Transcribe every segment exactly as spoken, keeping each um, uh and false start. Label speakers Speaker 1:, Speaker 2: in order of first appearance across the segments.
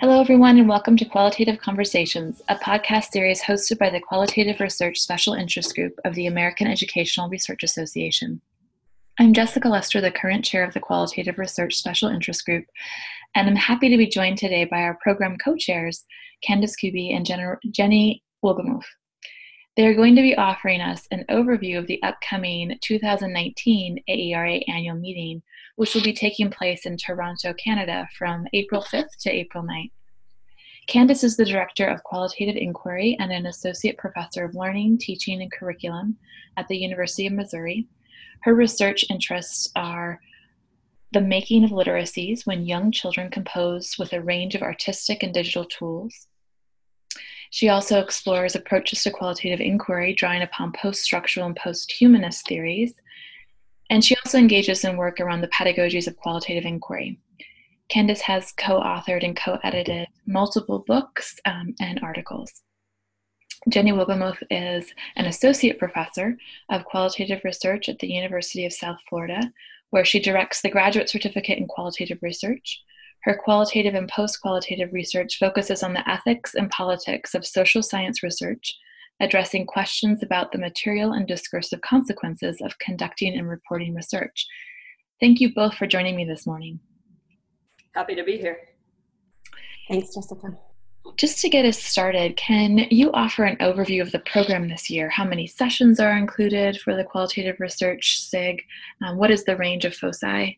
Speaker 1: Hello, everyone, and welcome to Qualitative Conversations, a podcast series hosted by the Qualitative Research Special Interest Group of the American Educational Research Association. I'm Jessica Lester, the current chair of the Qualitative Research Special Interest Group, and I'm happy to be joined today by our program co-chairs, Candace Kuby and Jen- Jenny Wolgemuth. They are going to be offering us an overview of the upcoming two thousand nineteen A E R A annual meeting, which will be taking place in Toronto, Canada from April fifth to April ninth. Candace is the Director of Qualitative Inquiry and an Associate Professor of Learning, Teaching, and Curriculum at the University of Missouri. Her research interests are the making of literacies when young children compose with a range of artistic and digital tools. She also explores approaches to qualitative inquiry, drawing upon post-structural and post-humanist theories. And she also engages in work around the pedagogies of qualitative inquiry. Candace has co-authored and co-edited multiple books um, and articles. Jenny Wolgemuth is an associate professor of qualitative research at the University of South Florida, where she directs the graduate certificate in qualitative research. Her qualitative and post-qualitative research focuses on the ethics and politics of social science research, addressing questions about the material and discursive consequences of conducting and reporting research. Thank you both for joining me this morning.
Speaker 2: Happy to be here.
Speaker 3: Thanks, Jessica.
Speaker 1: Just to get us started, can you offer an overview of the program this year? How many sessions are included for the Qualitative Research S I G? Um, what is the range of foci?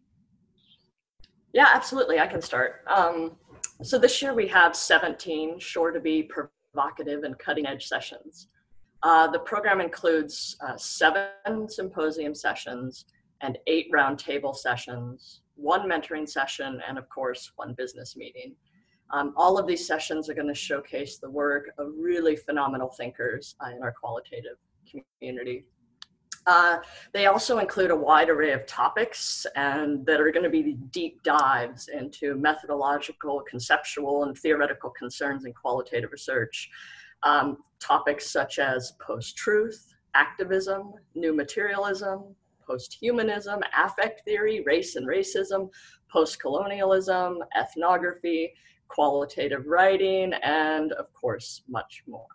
Speaker 2: Yeah, absolutely. I can start. Um, so this year we have seventeen sure to be provocative and cutting edge sessions. Uh, the program includes uh, seven symposium sessions and eight roundtable sessions, one mentoring session, and of course, one business meeting. Um, all of these sessions are going to showcase the work of really phenomenal thinkers uh, in our qualitative community. Uh, they also include a wide array of topics and that are going to be deep dives into methodological, conceptual, and theoretical concerns in qualitative research. Um, topics such as post-truth, activism, new materialism, post-humanism, affect theory, race and racism, post-colonialism, ethnography, qualitative writing, and of course, much more.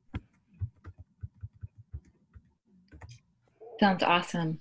Speaker 1: Sounds awesome.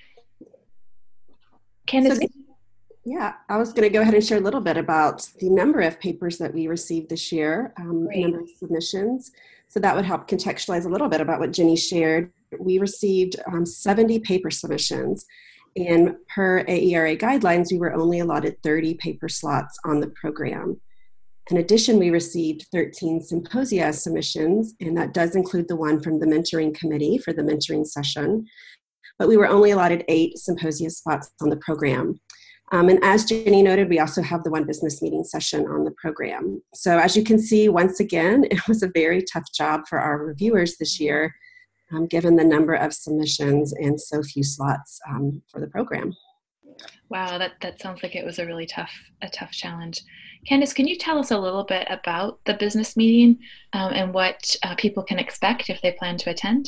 Speaker 1: Candace?
Speaker 3: So, yeah, I was going to go ahead and share a little bit about the number of papers that we received this year, um, the number of submissions. So that would help contextualize a little bit about what Jenny shared. We received um, seventy paper submissions, and per A E R A guidelines, we were only allotted thirty paper slots on the program. In addition, we received thirteen symposia submissions, and that does include the one from the mentoring committee for the mentoring session, but we were only allotted eight symposia spots on the program. Um, and as Jenny noted, we also have the one business meeting session on the program. So as you can see, once again, it was a very tough job for our reviewers this year, um, given the number of submissions and so few slots um, for the program.
Speaker 1: Wow, that, that sounds like it was a really tough, a tough challenge. Candace, can you tell us a little bit about the business meeting um, and what uh, people can expect if they plan to attend?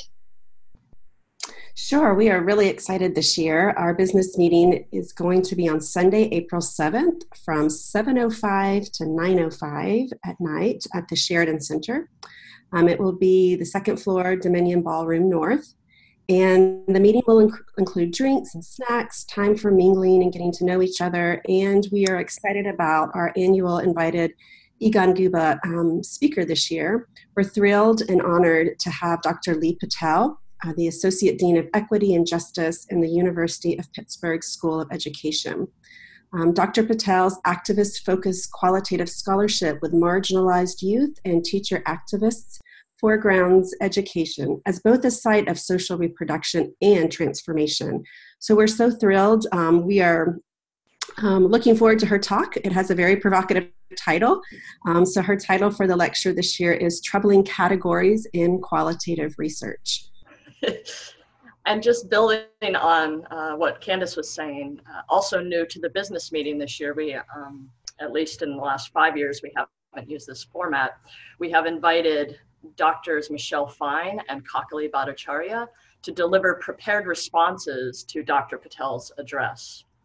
Speaker 3: Sure, we are really excited this year. Our business meeting is going to be on Sunday, April seventh from seven oh five to nine oh five at night at the Sheridan Center. Um, it will be the second floor, Dominion Ballroom North. And the meeting will inc- include drinks and snacks, time for mingling and getting to know each other. And we are excited about our annual invited Egon Guba um, speaker this year. We're thrilled and honored to have Doctor Lee Patel, uh, the Associate Dean of Equity and Justice in the University of Pittsburgh School of Education. Um, Doctor Patel's activist-focused qualitative scholarship with marginalized youth and teacher activists foregrounds education as both a site of social reproduction and transformation. So we're so thrilled. Um, we are um, looking forward to her talk. It has a very provocative title. Um, so her title for the lecture this year is Troubling Categories in Qualitative Research.
Speaker 2: And just building on uh, what Candace was saying, uh, also new to the business meeting this year, we, um, at least in the last five years, we haven't used this format. We have invited Doctors Michelle Fine and Kakali Bhattacharya to deliver prepared responses to Doctor Patel's address.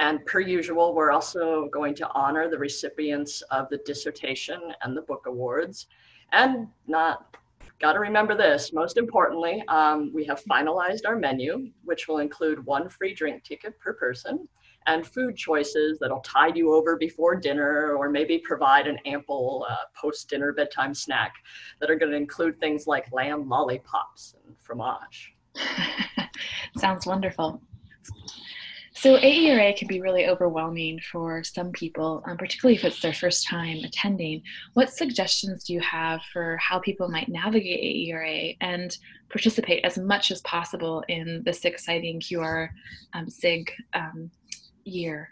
Speaker 2: And per usual, we're also going to honor the recipients of the dissertation and the book awards. And not, got to remember this, most importantly, um, we have finalized our menu, which will include one free drink ticket per person and food choices that'll tide you over before dinner or maybe provide an ample uh, post-dinner bedtime snack that are going to include things like lamb lollipops and fromage.
Speaker 1: Sounds wonderful. So A E R A can be really overwhelming for some people, um, particularly if it's their first time attending. What suggestions do you have for how people might navigate A E R A and participate as much as possible in this exciting Q R um, SIG um, year?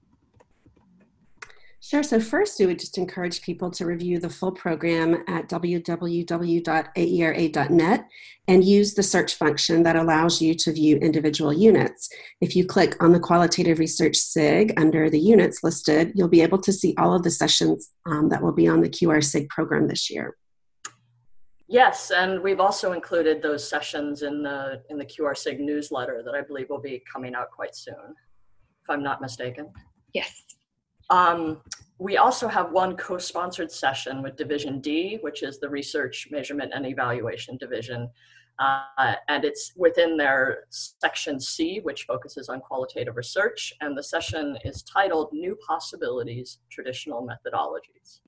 Speaker 3: Sure. So first, we would just encourage people to review the full program at w w w dot a e r a dot net and use the search function that allows you to view individual units. If you click on the Qualitative Research SIG under the units listed, you'll be able to see all of the sessions um, that will be on the Q R SIG program this year.
Speaker 2: Yes, and we've also included those sessions in the, in the Q R SIG newsletter that I believe will be coming out quite soon, if I'm not mistaken.
Speaker 1: Yes.
Speaker 2: Um, we also have one co-sponsored session with Division D, which is the Research, Measurement, and Evaluation Division. Uh, and it's within their Section C, which focuses on qualitative research. And the session is titled New Possibilities, Traditional Methodologies.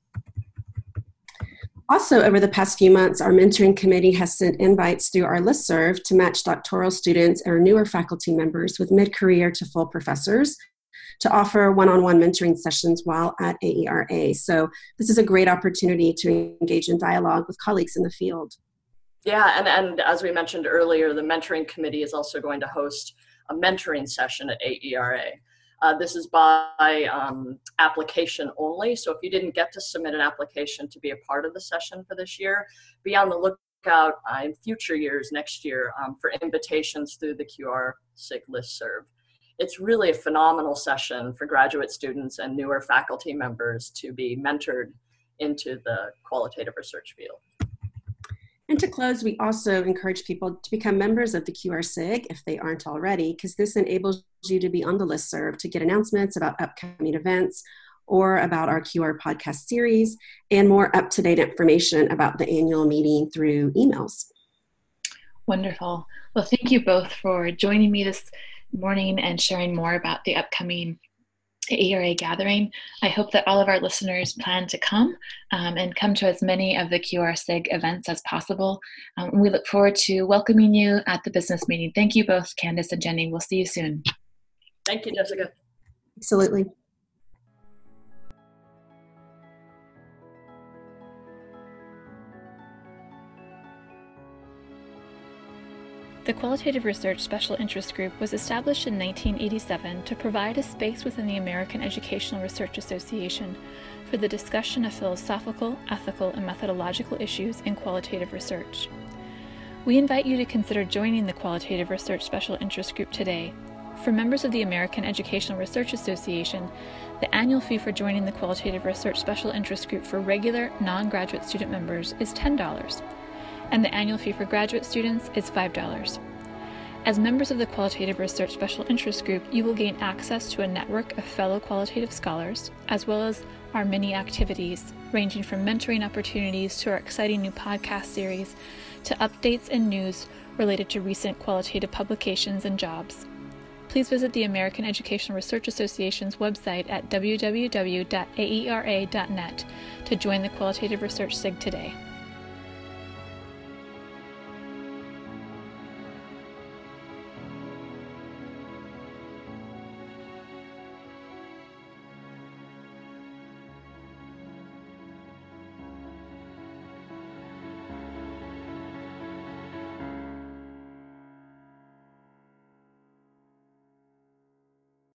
Speaker 3: Also, over the past few months, our mentoring committee has sent invites through our listserv to match doctoral students or newer faculty members with mid-career to full professors to offer one-on-one mentoring sessions while at A E R A. So this is a great opportunity to engage in dialogue with colleagues in the field.
Speaker 2: Yeah, and, and as we mentioned earlier, the mentoring committee is also going to host a mentoring session at A E R A. Uh, this is by um, application only, so if you didn't get to submit an application to be a part of the session for this year, be on the lookout uh, in future years next year um, for invitations through the Q R SIG listserv. It's really a phenomenal session for graduate students and newer faculty members to be mentored into the qualitative research field.
Speaker 3: And to close, we also encourage people to become members of the Q R SIG if they aren't already, because this enables you to be on the listserv to get announcements about upcoming events or about our Q R podcast series and more up-to-date information about the annual meeting through emails.
Speaker 1: Wonderful. Well, thank you both for joining me this morning and sharing more about the upcoming A E R A gathering. I hope that all of our listeners plan to come um, and come to as many of the Q R SIG events as possible. Um, we look forward to welcoming you at the business meeting. Thank you both, Candace and Jenny. We'll see you soon.
Speaker 2: Thank you, Jessica.
Speaker 3: Absolutely.
Speaker 4: The Qualitative Research Special Interest Group was established in nineteen eighty-seven to provide a space within the American Educational Research Association for the discussion of philosophical, ethical, and methodological issues in qualitative research. We invite you to consider joining the Qualitative Research Special Interest Group today. For members of the American Educational Research Association, the annual fee for joining the Qualitative Research Special Interest Group for regular, non-graduate student members is ten dollars. And the annual fee for graduate students is five dollars. As members of the Qualitative Research Special Interest Group, you will gain access to a network of fellow qualitative scholars, as well as our many activities, ranging from mentoring opportunities to our exciting new podcast series, to updates and news related to recent qualitative publications and jobs. Please visit the American Educational Research Association's website at w w w dot a e r a dot net to join the Qualitative Research SIG today.